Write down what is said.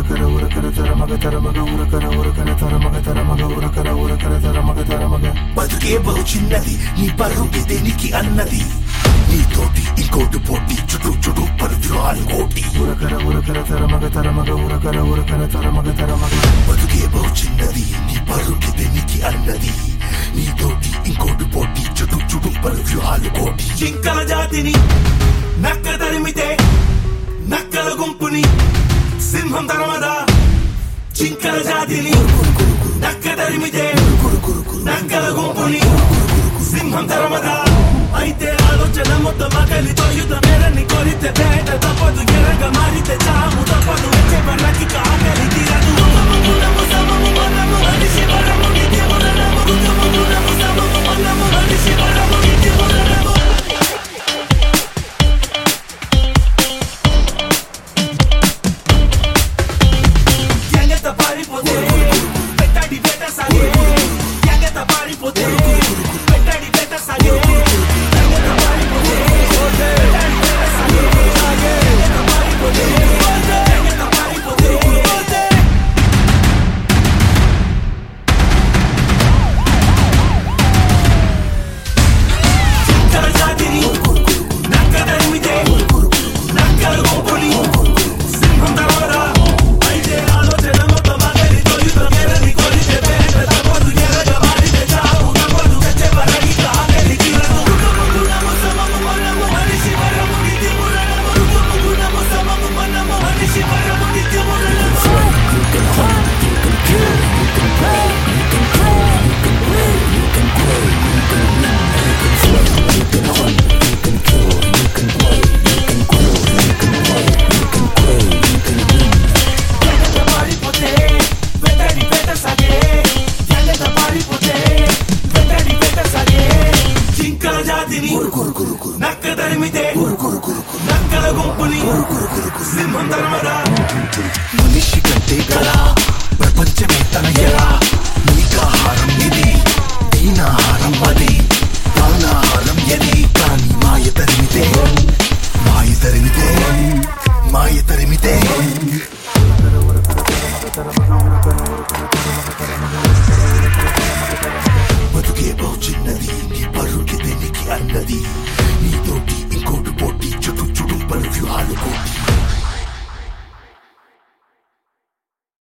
బతుకే బహు చిన్నది నీ పరుగే దేనికి అన్నది నీతోటి ఇంకోటి పోటీ చుట్టూ చుట్టూ పరుద్రాలు కోటి బతుకే బహు చిన్నది నీ పరుగే దేనికి అన్నది నీతోటి ఇంకోటి పోటీ చుట్టూ చుట్టూ పరుద్రాలు కోటి జింకల జాతిని నక్క తరిమితే నక్కల గుంపుని సింహం తరమదా జింకల జాతిని నక్క తరిమితే నక్కల గుంపుని సింహం తరమదా అయితే ఆలోచన మొత్తం ఆకలితో యుద్ధ మేరని కొరితే పేట తప్పదు ఎరగ మారితే చాము తప్పదు వచ్చే పర్లకి ఆకలి తీరదు నక్క తరిమితే నక్కల గుంపుని సింహం తరమదా మనిషి కంటే గల ప్రపంచమే తన